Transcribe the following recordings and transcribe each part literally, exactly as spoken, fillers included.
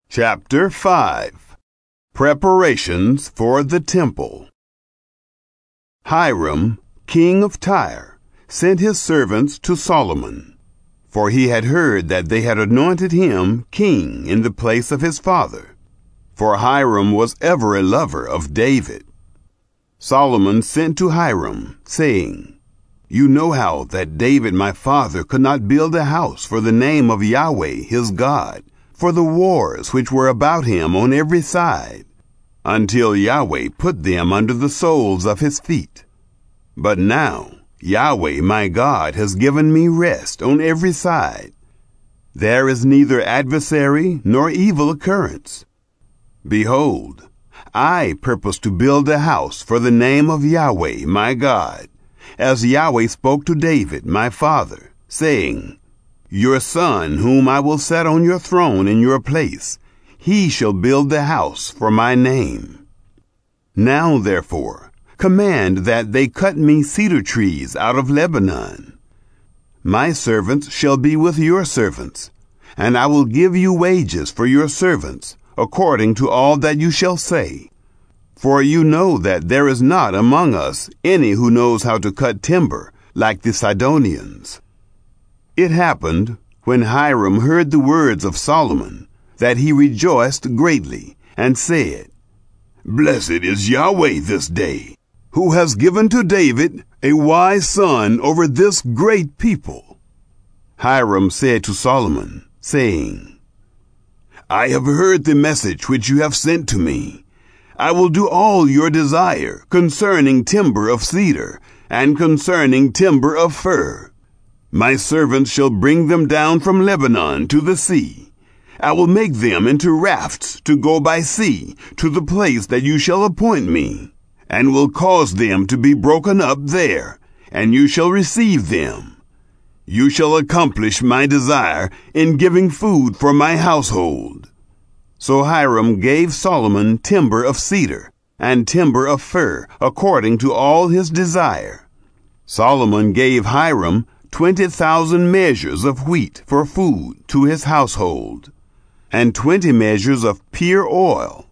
Chapter five. Preparations for the Temple. Hiram, king of Tyre, sent his servants to Solomon, for he had heard that they had anointed him king in the place of his father, for Hiram was ever a lover of David. Solomon sent to Hiram, saying, "You know how that David my father could not build a house for the name of Yahweh his God, for the wars which were about him on every side, until Yahweh put them under the soles of his feet. But now Yahweh my God has given me rest on every side. There is neither adversary nor evil occurrence. Behold, I purpose to build a house for the name of Yahweh my God, as Yahweh spoke to David my father, saying, Your son, whom I will set on your throne in your place, he shall build the house for my name. Now, therefore, command that they cut me cedar trees out of Lebanon. My servants shall be with your servants, and I will give you wages for your servants, according to all that you shall say. For you know that there is not among us any who knows how to cut timber like the Sidonians." It happened, when Hiram heard the words of Solomon, that he rejoiced greatly, and said, "Blessed is Yahweh this day, who has given to David a wise son over this great people." Hiram said to Solomon, saying, "I have heard the message which you have sent to me. I will do all your desire concerning timber of cedar, and concerning timber of fir. My servants shall bring them down from Lebanon to the sea. I will make them into rafts to go by sea to the place that you shall appoint me, and will cause them to be broken up there, and you shall receive them. You shall accomplish my desire in giving food for my household." So Hiram gave Solomon timber of cedar and timber of fir according to all his desire. Solomon gave Hiram twenty thousand measures of wheat for food to his household, and twenty measures of pure oil.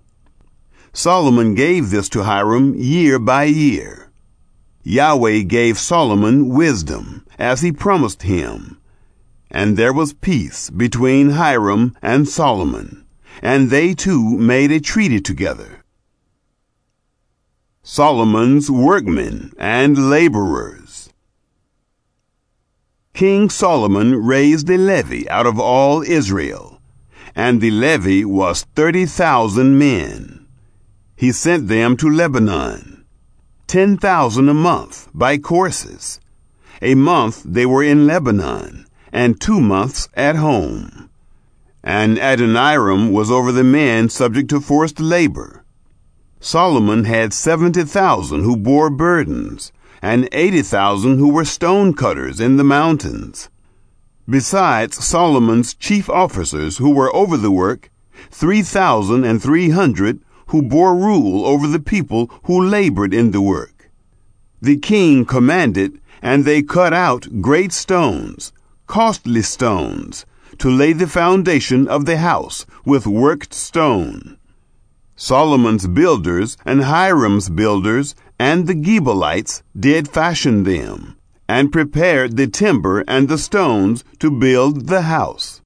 Solomon gave this to Hiram year by year. Yahweh gave Solomon wisdom, as he promised him. And there was peace between Hiram and Solomon, and they two made a treaty together. Solomon's workmen and laborers. King Solomon raised a levy out of all Israel, and the levy was thirty thousand men. He sent them to Lebanon, ten thousand a month by courses. A month they were in Lebanon, and two months at home. And Adoniram was over the men subject to forced labor. Solomon had seventy thousand who bore burdens, and eighty thousand who were stone cutters in the mountains. Besides Solomon's chief officers who were over the work, three thousand and three hundred who bore rule over the people who labored in the work. The king commanded, and they cut out great stones, costly stones, to lay the foundation of the house with worked stone. Solomon's builders and Hiram's builders and the Gebalites did fashion them, and prepared the timber and the stones to build the house.